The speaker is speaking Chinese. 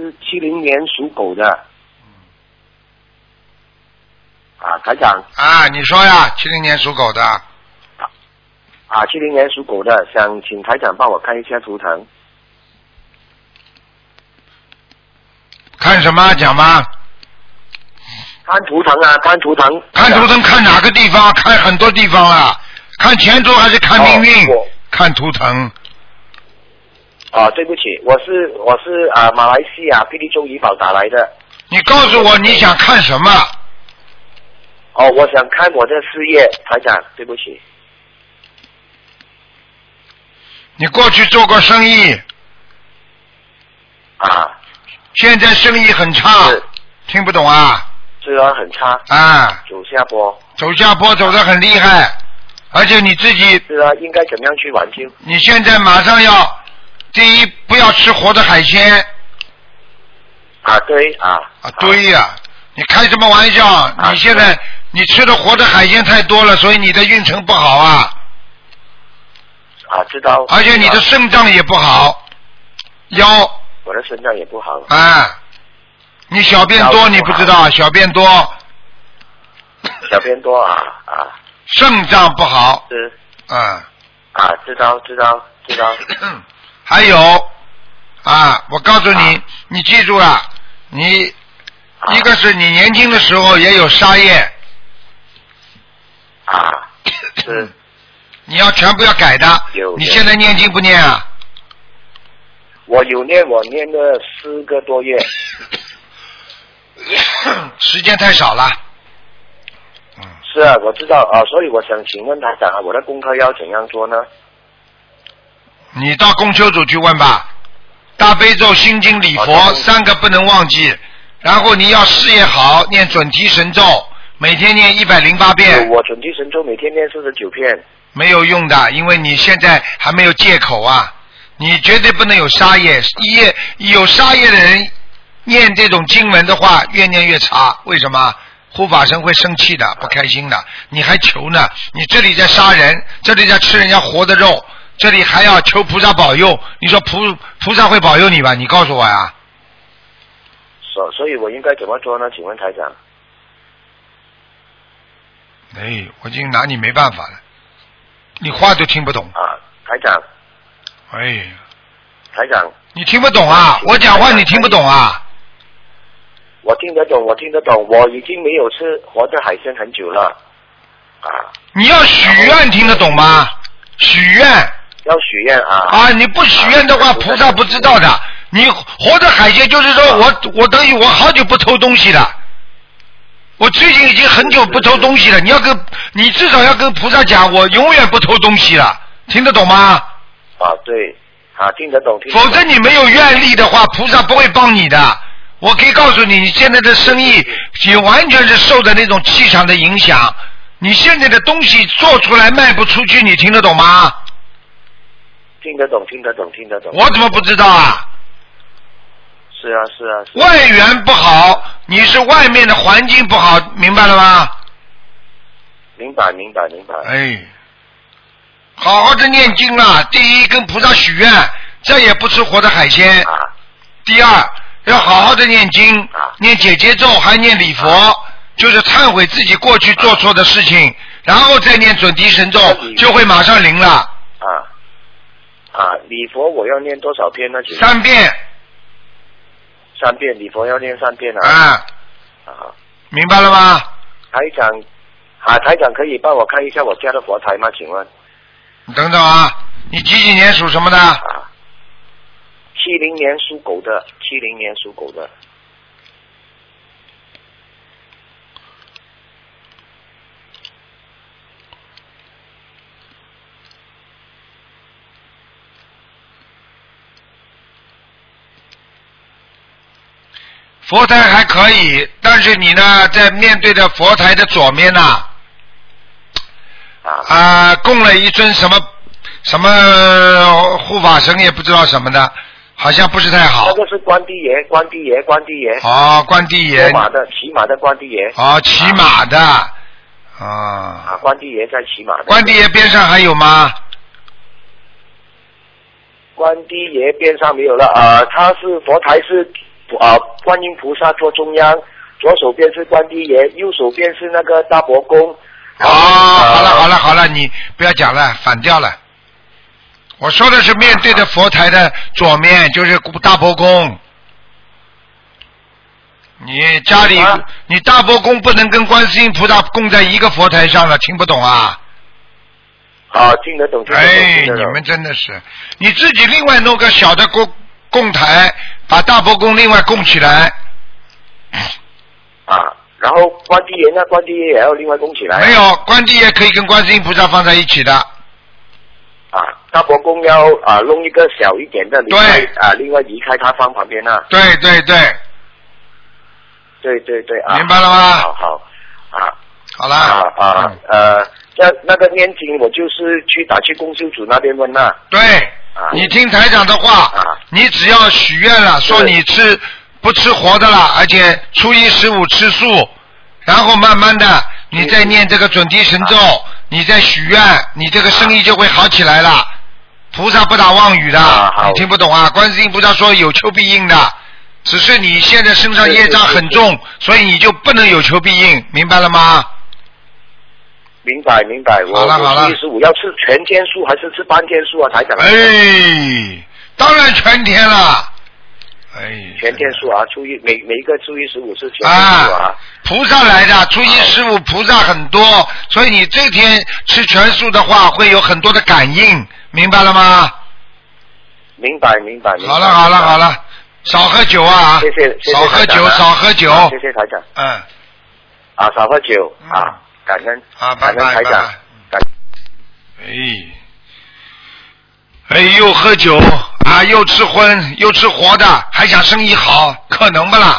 是70年属狗的。台长。 你说呀，70年属狗的。 70年属狗的，想请台长帮我看一下图腾。 看什么？讲吧。 看图腾啊，看图腾。 看图腾看哪个地方？看很多地方啊。看前途还是看命运？看图腾。 对不起，我是马来西亚霹雳州怡保打来的。 你告诉我你想看什么？ 我想看我的事业，台长，对不起。 你过去做过生意。现在生意很差，听不懂啊？ 是啊，很差。走下坡。走下坡走得很厉害，而且你自己。是啊，应该怎么样去挽救？ 你现在马上要，第一不要吃活的海鲜。 对。 对呀，你开什么玩笑？你现在你吃的活的海鲜太多了，所以你的运程不好啊。 知道。 而且你的肾脏也不好，腰。 我的肾脏也不好。 你小便多，你不知道？小便多。 小便多肾脏不好。 是。知道。 还有我告诉你，你记住了，你一个是你年轻的时候也有沙业。 是。 你要全部要改的。你现在念经不念啊？ 我有念，我念了4个多月。 时间太少了。 是啊，我知道所以我想请问台长我的功课要怎样做呢？ 你到公修组去问吧。大悲咒、心经、礼佛3个不能忘记，然后你要事业好，念准提神咒，每天念108遍。我准提神咒每天念49遍。 没有用的，因为你现在还没有戒口啊。你绝对不能有杀业，有杀业的人念这种经文的话，越念越差。为什么？护法神会生气的，不开心的。你还求呢？你这里在杀人，这里在吃人家活的肉，这里还要求菩萨保佑。你说菩萨会保佑你吧？你告诉我呀。 所以我应该怎么做呢？请问台长。 我已经拿你没办法了，你话都听不懂。 台长。台长。 你听不懂啊？我讲话你听不懂啊？ 我听得懂，我已经没有吃活的海鲜很久了。 你要许愿听得懂吗？许愿。 要许愿你不许愿的话，菩萨不知道的。你活的海鲜就是说我等于我好久不偷东西了。我最近已经很久不偷东西了。你至少要跟菩萨讲，我永远不偷东西了，听得懂吗？ 对。听得懂。 否则你没有愿力的话，菩萨不会帮你的。我可以告诉你，你现在的生意也完全是受的那种气场的影响。你现在的东西做出来卖不出去，你听得懂吗？ 听得懂。 我怎么不知道啊？ 是啊。 外缘不好，你是外面的环境不好，明白了吗？ 明白。 好好的念经啊！第一，跟菩萨许愿，再也不吃活的海鲜。第二，要好好的念经，念解结咒，还念礼佛，就是忏悔自己过去做错的事情，然后再念准提神咒，就会马上灵了。 礼佛我要念多少遍呢 ？3遍。 3遍，礼佛要念3遍明白了吗？ 台长可以帮我看一下我家的佛台吗？请问。 你等等你几年属什么的 ？70年属狗的。70年属狗的。 佛台还可以，但是你呢，在面对着佛台的左面呢，供了一尊什么护法神，也不知道什么的，好像不是太好。 那个是关帝爷。关帝爷。 关帝爷。 骑马的关帝爷。 骑马的。 关帝爷在骑马的。 关帝爷边上还有吗？ 关帝爷边上没有了。他是佛台是观音菩萨坐中央，左手边是关帝爷，右手边是那个大伯公。 好了，你不要讲了，反掉了。我说的是面对着佛台的左面，就是大伯公。你家里，你大伯公不能跟观世音菩萨供在一个佛台上了，听不懂啊？ 听得懂。 你们真的是，你自己另外弄个小的供台，把大伯公另外供起来。 然后关帝爷呢？关帝爷也要另外供起来。 没有，关帝爷可以跟观世音菩萨放在一起的。 大伯公要弄一个小一点的，另外移开它放旁边啊。 对。明白了吗？好了。 那个念经，我就是打去公修组那边问了。 对，你听台长的话，你只要许愿了，说你不吃活的了，而且初一15吃素，然后慢慢的你再念这个准提神咒，你再许愿，你这个生意就会好起来了。菩萨不打妄语的，你听不懂啊？观世音菩萨说有求必应的，只是你现在身上业障很重，所以你就不能有求必应，明白了吗？ 明白。 好了。 初一15要吃全天素还是吃半天素啊？台长。 当然全天了。 全天素初一每一个初一15是全天素菩萨来的，初一15菩萨很多，所以你这天吃全素的话，会有很多的感应，明白了吗？ 明白。 好了，少喝酒啊！ 谢谢少喝酒。 谢谢台长。少喝酒感恩台长。 又喝酒又吃荤又吃活的，还想生意好，可能不啦？